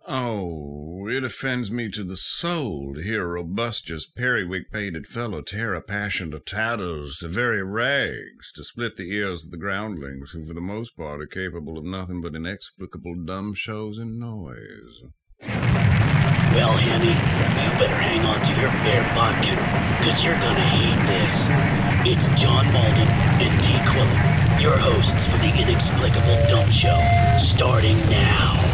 Oh, it offends me to the soul to hear a robustious, periwig-pated fellow tear a passion to tatters, to very rags, to split the ears of the groundlings, who for the most part are capable of nothing but inexplicable dumb shows and noise. Well, Handy, you better hang on to your bear bodkin, because you're gonna hate this. It's John Malden and Dee Quillen, your hosts for the Inexplicable Dumb Show, starting now.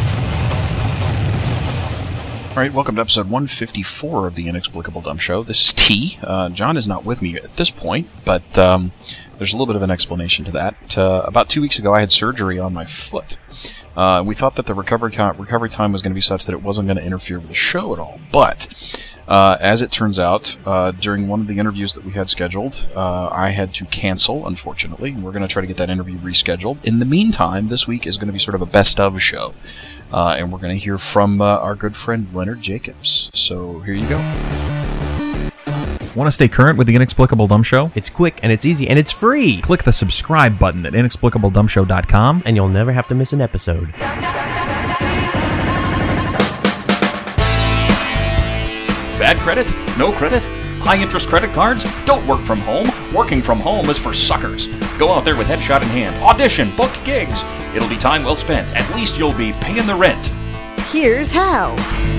All right, welcome to episode 154 of the Inexplicable Dumb Show. This is T. John is not with me at this point, but there's a little bit of an explanation to that. About 2 weeks ago, I had surgery on my foot. We thought that the recovery time was going to be such that it wasn't going to interfere with the show at all. But as it turns out, during one of the interviews that we had scheduled, I had to cancel, unfortunately. We're going to try to get that interview rescheduled. In the meantime, this week is going to be sort of a best-of show. And we're going to hear from our good friend Leonard Jacobs. So here you go. Want to stay current with the Inexplicable Dumb Show? It's quick and it's easy and it's free. Click the subscribe button at inexplicabledumbshow.com and you'll never have to miss an episode. Bad credit? No credit? High-interest credit cards? Don't work from home. Working from home is for suckers. Go out there with headshot in hand. Audition. Book gigs. It'll be time well spent. At least you'll be paying the rent. Here's how.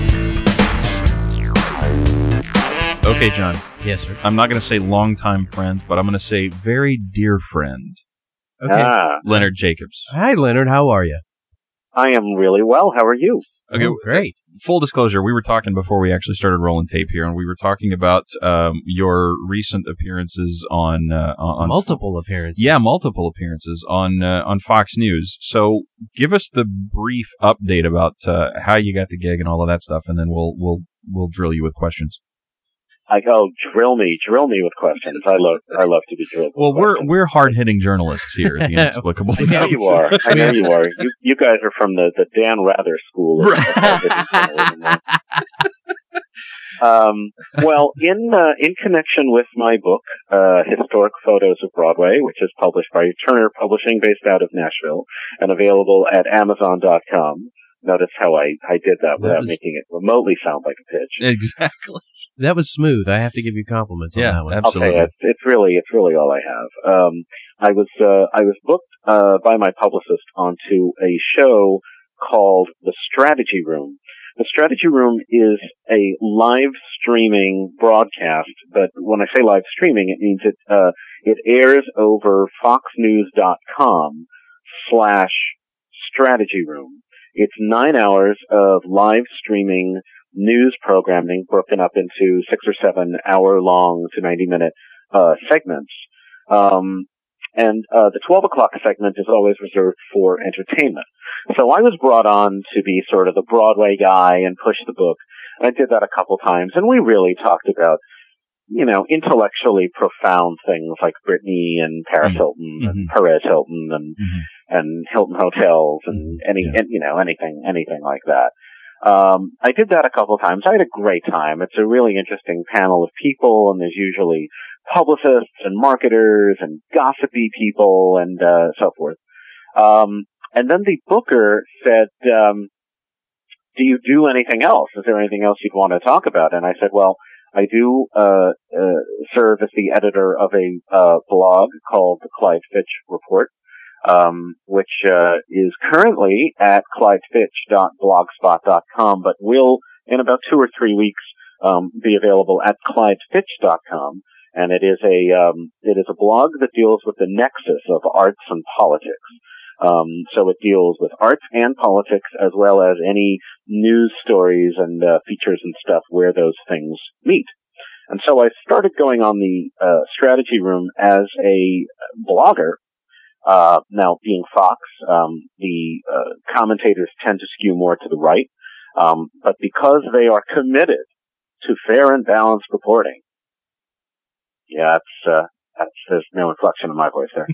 Okay, John. Yes, sir. I'm not going to say longtime friend, but I'm going to say very dear friend. Okay. Leonard Jacobs. Hi, Leonard. How are you? I am really well. How are you? Okay, great. Full disclosure, we were talking before we actually started rolling tape here, and we were talking about your recent appearances on multiple appearances. Yeah, multiple appearances on Fox News. So, give us the brief update about how you got the gig and all of that stuff, and then we'll drill you with questions. Drill me with questions. I love to be drilled. Well, we're hard-hitting journalists here at the Inexplicable. I know you are. You guys are from the Dan Rather school. Well, in connection with my book, Historic Photos of Broadway, which is published by Turner Publishing, based out of Nashville, and available at Amazon.com. Notice how I did that without making it remotely sound like a pitch. Exactly. That was smooth. I have to give you compliments on that one. Absolutely. Okay, it's really all I have. I was booked by my publicist onto a show called The Strategy Room. The Strategy Room is a live streaming broadcast, but when I say live streaming, it means it airs over foxnews.com/strategy room. It's 9 hours of live streaming news programming broken up into 6 or 7 hour-long to 90-minute segments. And the 12 o'clock segment is always reserved for entertainment. So I was brought on to be sort of the Broadway guy and push the book. I did that a couple times, and we really talked about, intellectually profound things like Britney and Paris Hilton and Perez Hilton and Hilton Hotels and anything like that. I did that a couple of times. I had a great time. It's a really interesting panel of people, and there's usually publicists and marketers and gossipy people and so forth. And then the booker said, do you do anything else? Is there anything else you'd want to talk about? And I said, well, I do serve as the editor of a blog called the Clyde Fitch Report, which is currently at clydefitch.blogspot.com, but will, in about 2 or 3 weeks, be available at clydefitch.com. And it is a blog that deals with the nexus of arts and politics. So it deals with arts and politics, as well as any news stories and features and stuff where those things meet. And so I started going on the Strategy Room as a blogger. Now, being Fox, the commentators tend to skew more to the right, but because they are committed to fair and balanced reporting, there's no inflection in my voice there.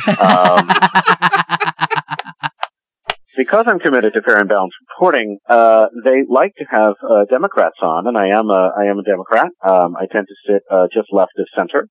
Because I'm committed to fair and balanced reporting, they like to have Democrats on, and I am a Democrat. I tend to sit just left of center,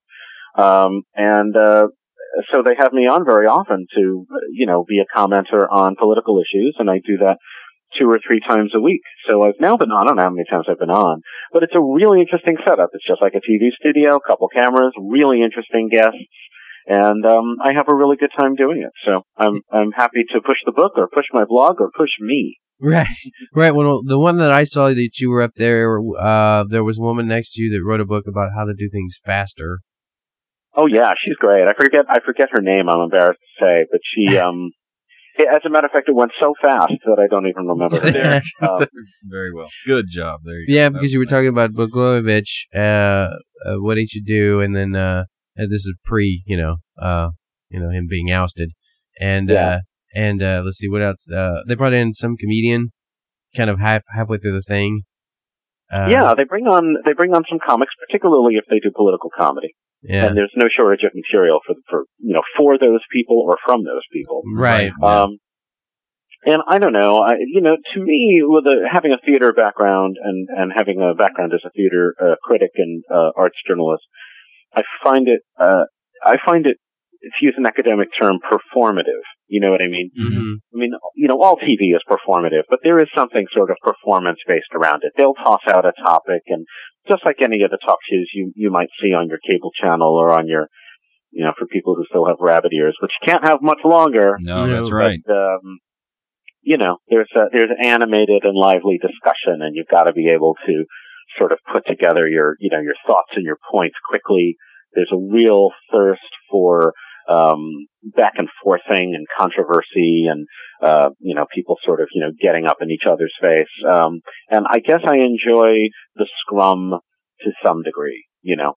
so they have me on very often to, be a commenter on political issues, and I do that 2 or 3 times a week. So I've now been on, I don't know how many times I've been on, but it's a really interesting setup. It's just like a TV studio, a couple cameras, really interesting guests, and I have a really good time doing it. So I'm happy to push the book or push my blog or push me. Right. Well, the one that I saw that you were up there, there was a woman next to you that wrote a book about how to do things faster. Oh yeah, she's great. I forget her name. I'm embarrassed to say, but she, as a matter of fact, it went so fast that I don't even remember her name. Very well. Good job. There you go. Because you were talking about Blagojevich, what he should do, and then this is pre, him being ousted, and let's see what else. They brought in some comedian, kind of halfway through the thing. They bring on some comics, particularly if they do political comedy. Yeah. And there's no shortage of material for those people or from those people. Right. And I don't know, to me, with having a theater background and having a background as a theater critic and arts journalist, I find it, to use an academic term, performative. You know what I mean? Mm-hmm. I mean, all TV is performative, but there is something sort of performance-based around it. They'll toss out a topic, and just like any of the talk shows you might see on your cable channel or on your, for people who still have rabbit ears, which can't have much longer. No, that's right. But, there's animated and lively discussion, and you've got to be able to sort of put together your thoughts and your points quickly. There's a real thirst for back and forthing and controversy and people sort of getting up in each other's face, and I guess I enjoy the scrum to some degree,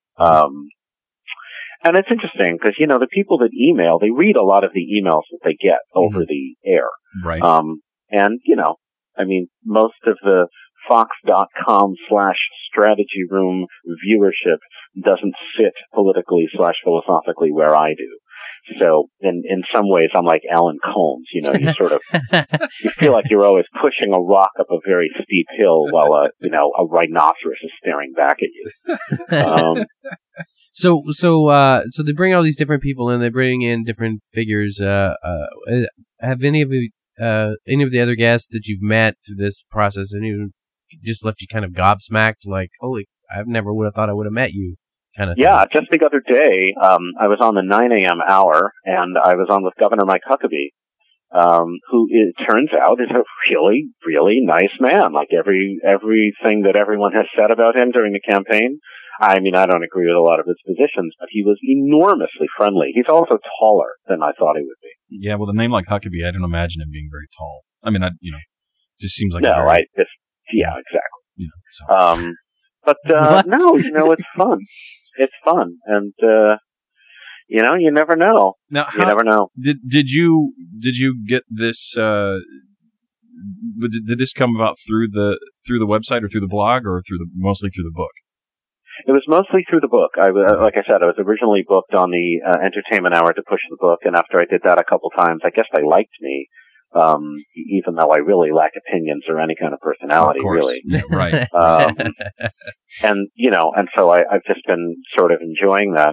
and it's interesting because the people that email, they read a lot of the emails that they get over the air, right? And most of the Fox.com/strategy room viewership doesn't sit politically/philosophically where I do. So in some ways I'm like Alan Colmes, you sort of, you feel like you're always pushing a rock up a very steep hill while a rhinoceros is staring back at you. So they bring all these different people in, they bring in different figures. Have any of the other guests that you've met through this process, and even just left you kind of gobsmacked, like, holy, I never would have thought I would have met you, kind of thing? Yeah, just the other day, I was on the 9 a.m. hour, and I was on with Governor Mike Huckabee, who it turns out is a really, really nice man. Like everything that everyone has said about him during the campaign. I mean, I don't agree with a lot of his positions, but he was enormously friendly. He's also taller than I thought he would be. Yeah, with a name like Huckabee, I don't imagine him being very tall. I mean, just seems like exactly. So. But no, it's fun. It's fun, and you never know. Now, you never know. Did you get this? Did this come about through the website or through the blog or mostly through the book? It was mostly through the book. Like I said, I was originally booked on the Entertainment Hour to push the book, and after I did that a couple times, I guess they liked me, even though I really lack opinions or any kind of personality, of course. really. Yeah, right. And so I've just been sort of enjoying that,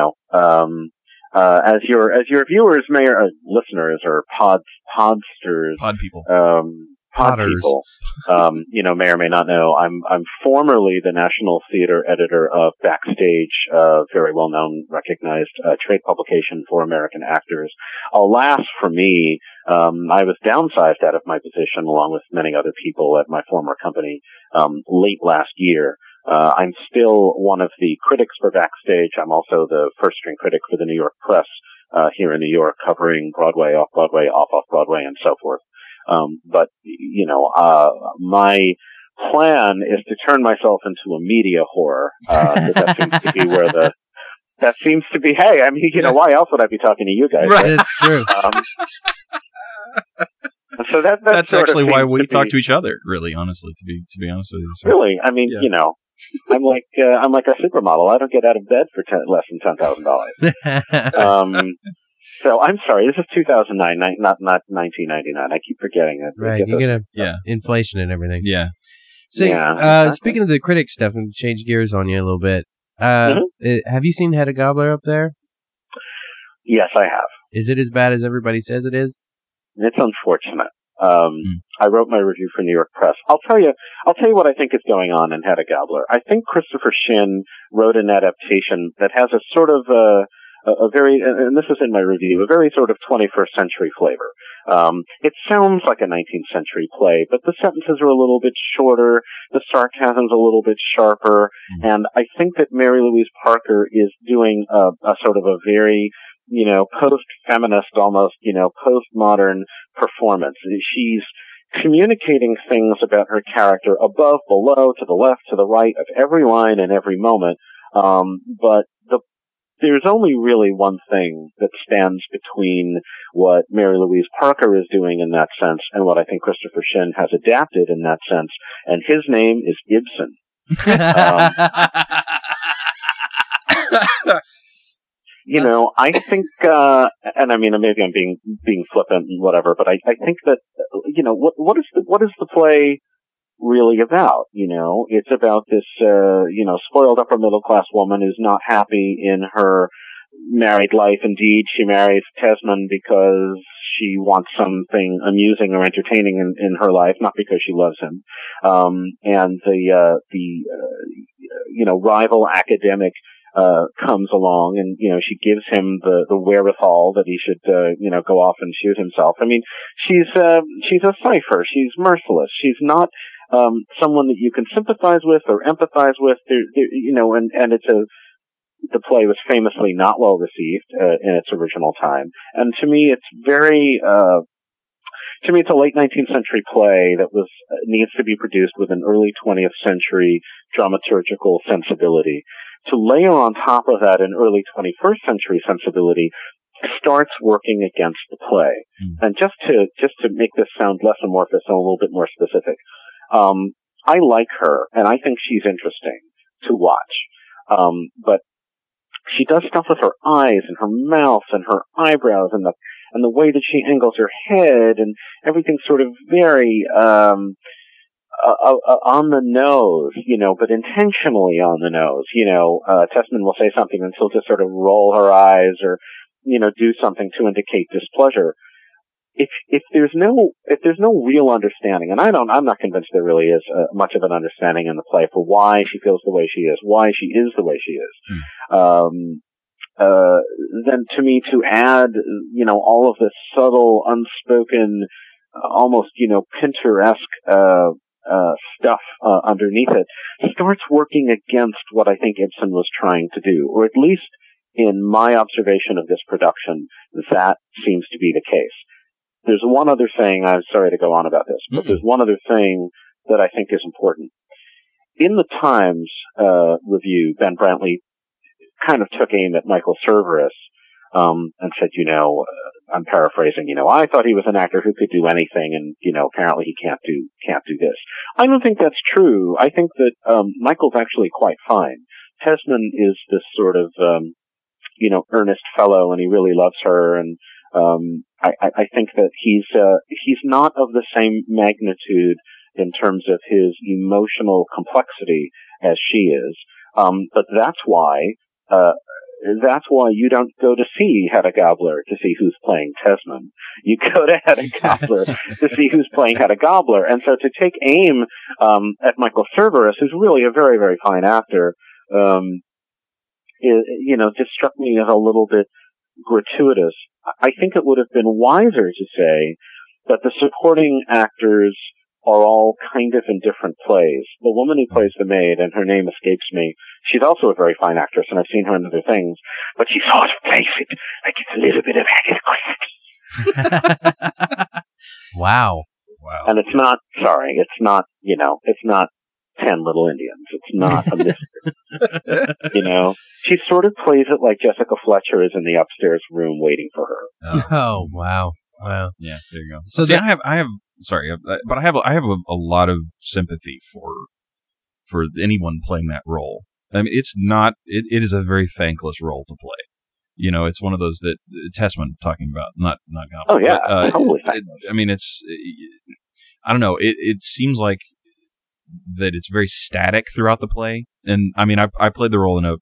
as your viewers listeners or podsters, pod people, people, may or may not know, I'm formerly the national theater editor of Backstage, very well known, recognized trade publication for American actors. Alas for me, I was downsized out of my position along with many other people at my former company, late last year. I'm still one of the critics for Backstage. I'm also the first string critic for the New York Press, here in New York, covering Broadway, off-Broadway, off-Broadway, and so forth. But my plan is to turn myself into a media whore. That seems to be that seems to be, hey, I mean, why else would I be talking to you guys? Right, that's true. So that's actually why we talk to each other, really, honestly, to be honest with you. So. Really? I mean, I'm like a supermodel. I don't get out of bed for less than $10,000. So I'm sorry, this is 2009, not 1999. I keep forgetting it. Right, you get inflation and everything. Yeah. So, exactly. Speaking of the critic stuff, and change gears on you a little bit, have you seen Hedda Gabler up there? Yes, I have. Is it as bad as everybody says it is? It's unfortunate. I wrote my review for New York Press. I'll tell you what I think is going on in Hedda Gabler. I think Christopher Shin wrote an adaptation that has a sort of a very, and this is in my review, a very sort of 21st century flavor. It sounds like a 19th century play, but the sentences are a little bit shorter, the sarcasm's a little bit sharper, and I think that Mary Louise Parker is doing a sort of a very, post-feminist, almost, postmodern performance. She's communicating things about her character above, below, to the left, to the right of every line and every moment, but there's only really one thing that stands between what Mary Louise Parker is doing in that sense and what I think Christopher Shin has adapted in that sense, and his name is Ibsen. I think, and I mean, maybe I'm being flippant and whatever, but I think that, what is the play really about? It's about this, spoiled upper middle class woman who's not happy in her married life. Indeed, she marries Tesman because she wants something amusing or entertaining in her life, not because she loves him. And the rival academic comes along and, she gives him the wherewithal that he should, go off and shoot himself. I mean, she's a cipher. She's merciless. She's not, someone that you can sympathize with or empathize with, and the play was famously not well received, in its original time. And to me, it's very, it's a late 19th century play that needs to be produced with an early 20th century dramaturgical sensibility. To layer on top of that an early 21st century sensibility starts working against the play. And just to make this sound less amorphous and a little bit more specific, I like her and I think she's interesting to watch. But she does stuff with her eyes and her mouth and her eyebrows and the way that she angles her head, and everything's sort of very on the nose, but intentionally on the nose. Tesman will say something and she'll just sort of roll her eyes or, do something to indicate displeasure. If there's no real understanding, and I'm not convinced there really is much of an understanding in the play for why she feels the way she is, why she is the way she is, then to me to add, all of this subtle, unspoken, almost, Pinteresque, stuff underneath it starts working against what I think Ibsen was trying to do, or at least in my observation of this production, that seems to be the case. There's one other thing, I'm sorry to go on about this, but there's one other thing that I think is important. In the Times review, Ben Brantley kind of took aim at Michael Cerveris and said, I'm paraphrasing, I thought he was an actor who could do anything, and, apparently he can't do this. I don't think that's true. I think that Michael's actually quite fine. Tesman is this sort of, earnest fellow, and he really loves her, and I think that he's not of the same magnitude in terms of his emotional complexity as she is. But that's why you don't go to see Hedda Gabler to see who's playing Tesman. You go to Hedda Gabler to see who's playing Hedda Gabler. And so to take aim at Michael Cerveris, who's really a very, very fine actor, just struck me as a little bit gratuitous. I think it would have been wiser to say that the supporting actors are all kind of in different plays. The woman who plays the maid, and her name escapes me, she's also a very fine actress, and I've seen her in other things, but she sort of plays it like it's a little bit of Agatha Christie. Wow. And it's not 10 Little Indians. It's not a mystery. She sort of plays it like Jessica Fletcher is in the upstairs room waiting for her. Oh, wow. Yeah, there you go. So I have a lot of sympathy for anyone playing that role. I mean, it's not. It is a very thankless role to play. It's one of those that Tesman talking about, not Gabler. Oh yeah, but, totally. It's. I don't know. It seems like that it's very static throughout the play, and I mean, I played the role in a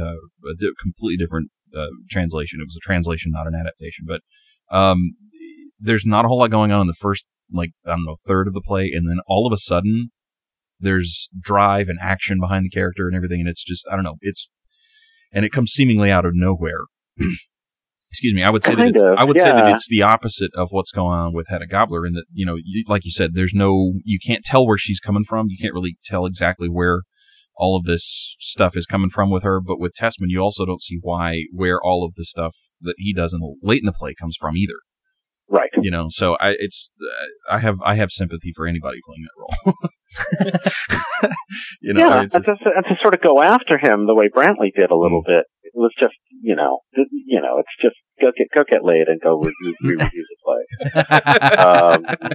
completely different translation. It was a translation, not an adaptation, but there's not a whole lot going on in the first, third of the play, and then all of a sudden, there's drive and action behind the character and everything, and it's just, I don't know, and it comes seemingly out of nowhere. Excuse me. I would say that it's the opposite of what's going on with Hedda Gabler, in that, like you said, you can't tell where she's coming from. You can't really tell exactly where all of this stuff is coming from with her. But with Tessman, you also don't see where all of the stuff that he does late in the play comes from either. Right. So I have sympathy for anybody playing that role. And to sort of go after him the way Brantley did a little bit. It was just, it's just go get laid and go review the play.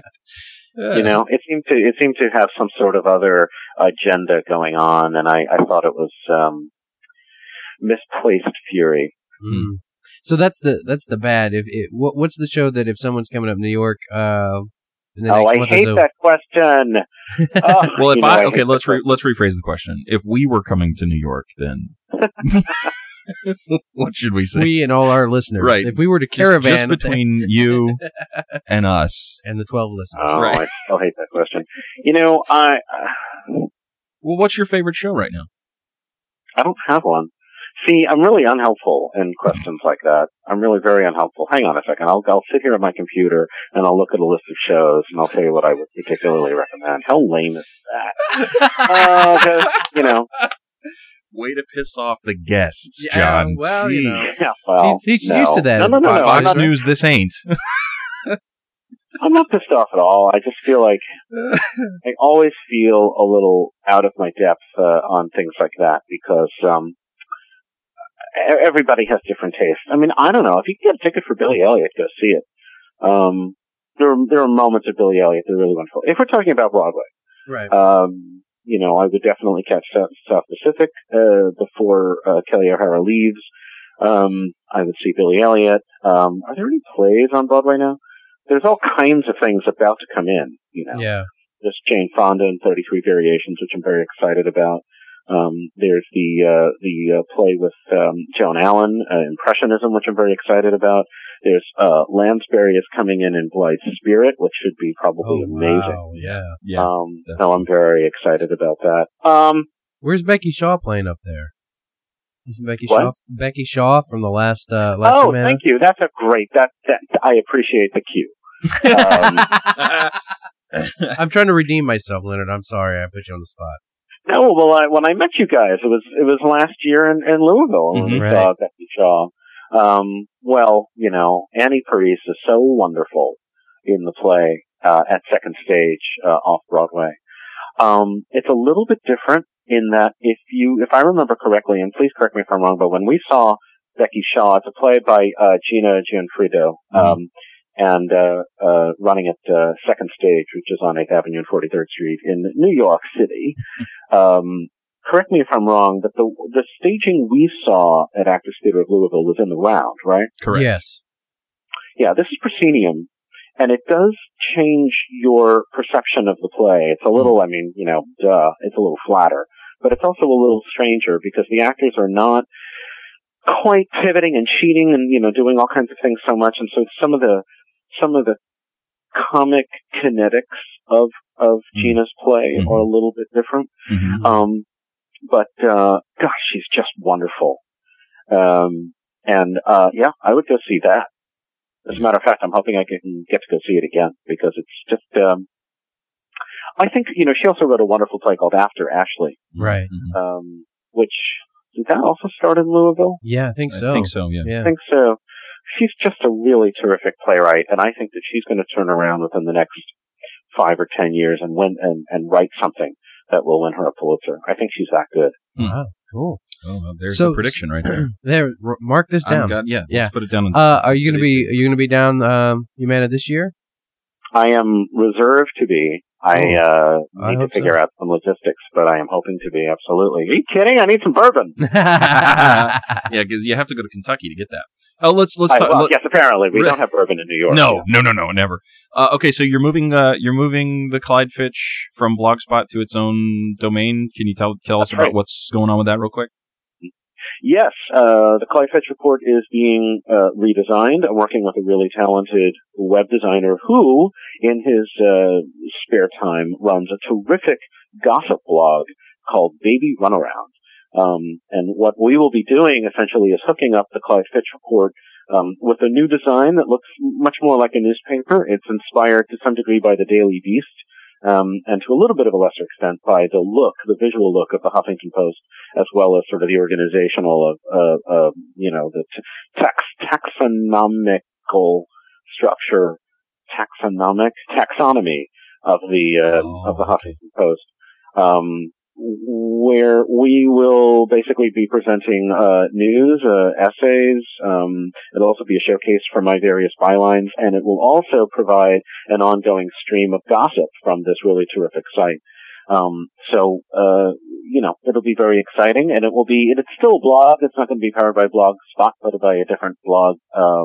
It seemed to have some sort of other agenda going on, and I thought it was misplaced fury. Mm. So that's the bad. What's the show that if someone's coming up New York in the next month I hate that question. Well, let's rephrase the question. If we were coming to New York, then what should we say? We and all our listeners. Right. If we were to caravan just between you and us and the 12 listeners. Oh, right. I still hate that question. Well, what's your favorite show right now? I don't have one. See, I'm really unhelpful in questions like that. I'm really very unhelpful. Hang on a second. I'll sit here at my computer and I'll look at a list of shows and I'll tell you what I would particularly recommend. How lame is that? Way to piss off the guests, John. Well, he's used to that. No. Fox News, this ain't. I'm not pissed off at all. I just feel like I always feel a little out of my depth on things like that because everybody has different tastes. I mean, I don't know. If you can get a ticket for Billy Elliot, go see it. There are moments of Billy Elliot that are really wonderful. If we're talking about Broadway, right? I would definitely catch South Pacific before Kelly O'Hara leaves. I would see Billy Elliot. Are there any plays on Broadway now? There's all kinds of things about to come in. Yeah. There's Jane Fonda and 33 Variations, which I'm very excited about. There's the play with Joan Allen, Impressionism, which I'm very excited about. There's Lansbury is coming in Blythe's Spirit, which should be probably amazing. Wow, yeah. So I'm very excited about that. Where's Becky Shaw playing up there? Isn't Becky Shaw from the last Oh, Humana? Thank you. That's a great. That I appreciate the cue. I'm trying to redeem myself, Leonard. I'm sorry I put you on the spot. No, well, when I met you guys, it was last year in Louisville when we saw Becky Shaw. Annie Paris is so wonderful in the play at Second Stage off Broadway. It's a little bit different in that if I remember correctly, and please correct me if I'm wrong, but when we saw Becky Shaw, it's a play by Gina Gianfrido, and running at Second Stage, which is on 8th Avenue and 43rd Street in New York City. Correct me if I'm wrong, but the staging we saw at Actors Theatre of Louisville was in the Round, right? Correct. Yes. Yeah, this is proscenium, and it does change your perception of the play. It's a little, it's a little flatter, but it's also a little stranger because the actors are not quite pivoting and cheating and, doing all kinds of things so much, and so some of the comic kinetics of Gina's play are a little bit different. Mm-hmm. But gosh, she's just wonderful. I would go see that. As a matter of fact, I'm hoping I can get to go see it again because it's just, I think, she also wrote a wonderful play called After Ashley. Right. Which, did that also start in Louisville? Yeah, I think so. I think so, yeah. I think so. She's just a really terrific playwright, and I think that she's going to turn around within the next 5 or 10 years and win and write something that will win her a Pulitzer. I think she's that good. Wow, cool. Oh, well, there's the prediction right there. There, mark this down. Let's put it down. Are you going to be down Humana this year? I am reserved to be. I need to figure out some logistics, but I am hoping to be, absolutely. Are you kidding? I need some bourbon. Yeah, because you have to go to Kentucky to get that. Oh, let's talk. Well, yes, apparently we don't have bourbon in New York. No, never. Okay, so you're moving the Clyde Fitch from Blogspot to its own domain. Can you tell us about what's going on with that real quick? Yes, the Clyde Fitch Report is being redesigned. I'm working with a really talented web designer who, in his spare time, runs a terrific gossip blog called Baby Runaround. And what we will be doing, essentially, is hooking up the Clyde Fitch Report with a new design that looks much more like a newspaper. It's inspired to some degree by the Daily Beast, and to a little bit of a lesser extent by the visual look of the Huffington Post, as well as sort of the organizational the taxonomical structure, taxonomy of the Huffington Post. Where we will basically be presenting news, essays. It'll also be a showcase for my various bylines, and it will also provide an ongoing stream of gossip from this really terrific site. It'll be very exciting, and it's still a blog. It's not going to be powered by Blogspot, but by a different blog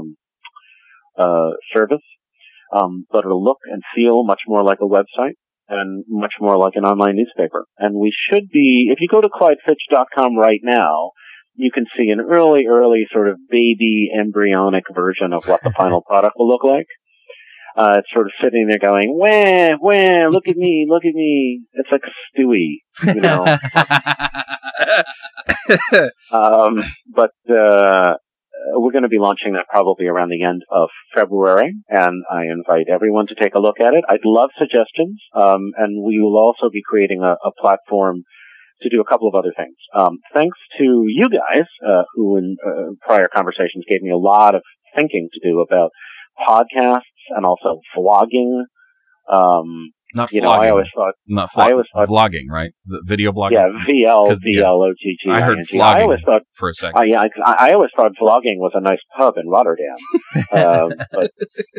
service. But it'll look and feel much more like a website, and much more like an online newspaper. And we should be, if you go to ClydeFitch.com right now, you can see an early sort of baby embryonic version of what the final product will look like. It's sort of sitting there going, wah, look at me. It's like Stewie, you know. We're going to be launching that probably around the end of February, and I invite everyone to take a look at it. I'd love suggestions, and we will also be creating a platform to do a couple of other things. Thanks to you guys, who in prior conversations gave me a lot of thinking to do about podcasts and also vlogging. Not vlogging. I always thought vlogging, right? The video blogging. Yeah, VLOGG. I heard vlogging for a second. I always thought vlogging was a nice pub in Rotterdam. But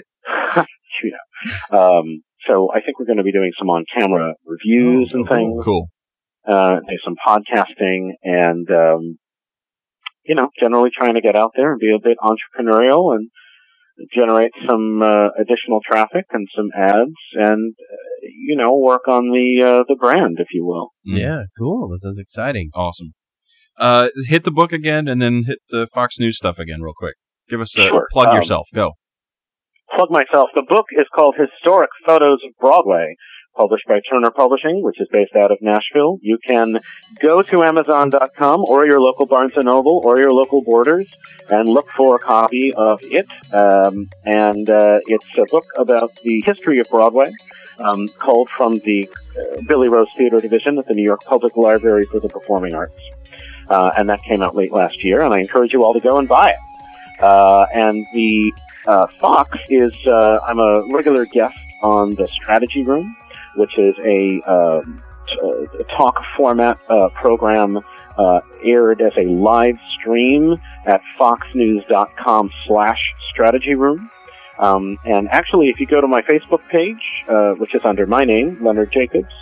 so I think we're going to be doing some on-camera reviews and things. Cool. Do some podcasting and generally trying to get out there and be a bit entrepreneurial and generate some additional traffic and some ads and work on the brand, if you will. Yeah, cool. That sounds exciting. Awesome. Hit the book again and then hit the Fox News stuff again real quick. Give us plug yourself. Go. Plug myself. The book is called Historic Photos of Broadway, published by Turner Publishing, which is based out of Nashville. You can go to Amazon.com or your local Barnes & Noble or your local Borders and look for a copy of it. It's a book about the history of Broadway, culled from the Billy Rose Theater Division at the New York Public Library for the Performing Arts. And that came out late last year, and I encourage you all to go and buy it. And the Fox is, I'm a regular guest on the Strategy Room, which is a talk format program aired as a live stream at foxnews.com/strategy room. And actually, if you go to my Facebook page, which is under my name, Leonard Jacobs,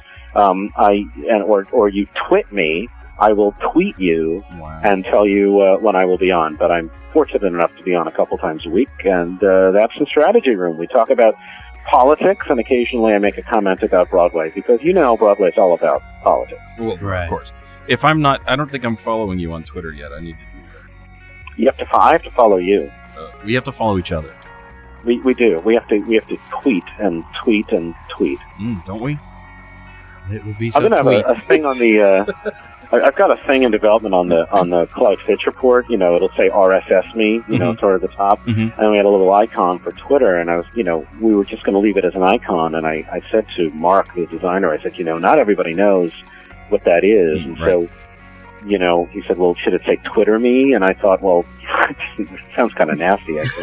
or you twit me, I will tweet you and tell you when I will be on. But I'm fortunate enough to be on a couple times a week, and that's the Strategy Room. We talk about politics, and occasionally I make a comment about Broadway, because Broadway's all about politics. Well, right. Of course. If I'm not, I don't think I'm following you on Twitter yet. I need to do that. I have to follow you. We have to follow each other. We do. We have to tweet and tweet and tweet. Don't we? It would be so. I'm gonna have a thing on the. I've got a thing in development on the Clyde Fitch Report. It'll say RSS me, sort of the top. Mm-hmm. And we had a little icon for Twitter, and I was, we were just going to leave it as an icon. And I said to Mark, the designer, I said, not everybody knows what that is. And so, he said, well, should it say Twitter me? And I thought, well, it sounds kind of nasty, actually.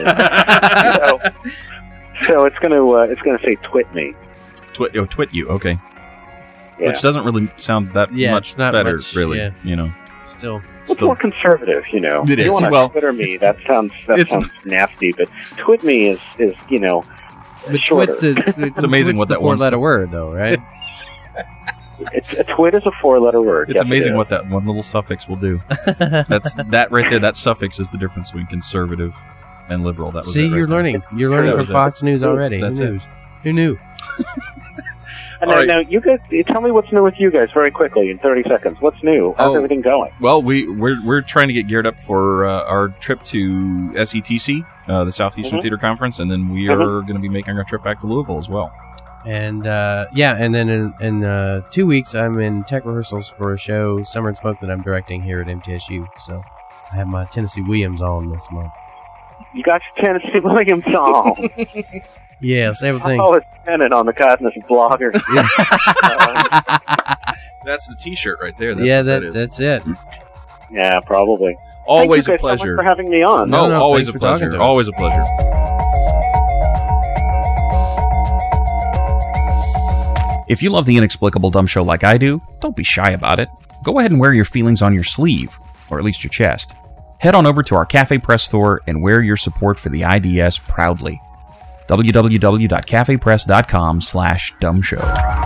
So it's going to say twit me. Twit you, okay. Yeah. Which doesn't really sound that much better, really. Yeah. Still, it's more conservative, It if is. you want to Twitter me, that sounds nasty, but twit me is shorter. It's amazing what that four-letter word, though, right? A twit is a four-letter word. It's amazing what that one little suffix will do. That right there. That suffix is the difference between conservative and liberal. That was See, you're learning. You're learning from Fox News already. That's Who knew? And now, you guys, tell me what's new with you guys very quickly in 30 seconds. What's new? How's everything going? Well, we're trying to get geared up for our trip to SETC, the Southeastern Theater Conference, and then we are going to be making our trip back to Louisville as well. And and then in 2 weeks, I'm in tech rehearsals for a show, Summer and Smoke, that I'm directing here at MTSU. So I have my Tennessee Williams on this month. You got your Tennessee Williams on. Yes, everything. Oh, it's Tennant on the Kindness Blogger. That's the T-shirt right there. That's it. Yeah, probably. Always Thank you a guys pleasure so much for having me on. No, always a thanks for talking pleasure. to us. Always a pleasure. If you love the Inexplicable Dumb Show like I do, don't be shy about it. Go ahead and wear your feelings on your sleeve, or at least your chest. Head on over to our Cafe Press store and wear your support for the IDS proudly. www.cafepress.com/dumbshow.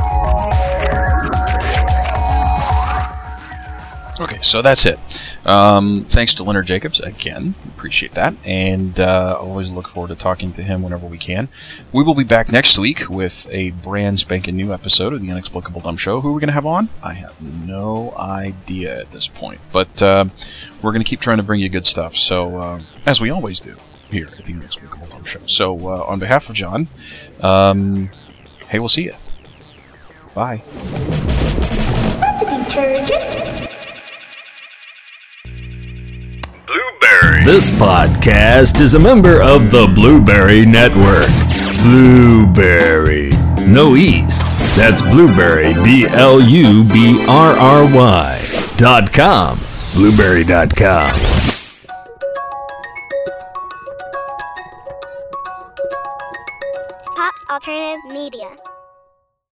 Okay, so that's it. Thanks to Leonard Jacobs again. Appreciate that. And always look forward to talking to him whenever we can. We will be back next week with a brand spanking new episode of the Inexplicable Dumb Show. Who are we going to have on? I have no idea at this point. But we're going to keep trying to bring you good stuff. So, as we always do here at the Inexplicable Dumb Show. So, on behalf of John, hey, we'll see you. Bye. This podcast is a member of the Blueberry Network. Blueberry. No E's. That's Blueberry, BLUBRRY.com. Blueberry.com. Pop Alternative Media.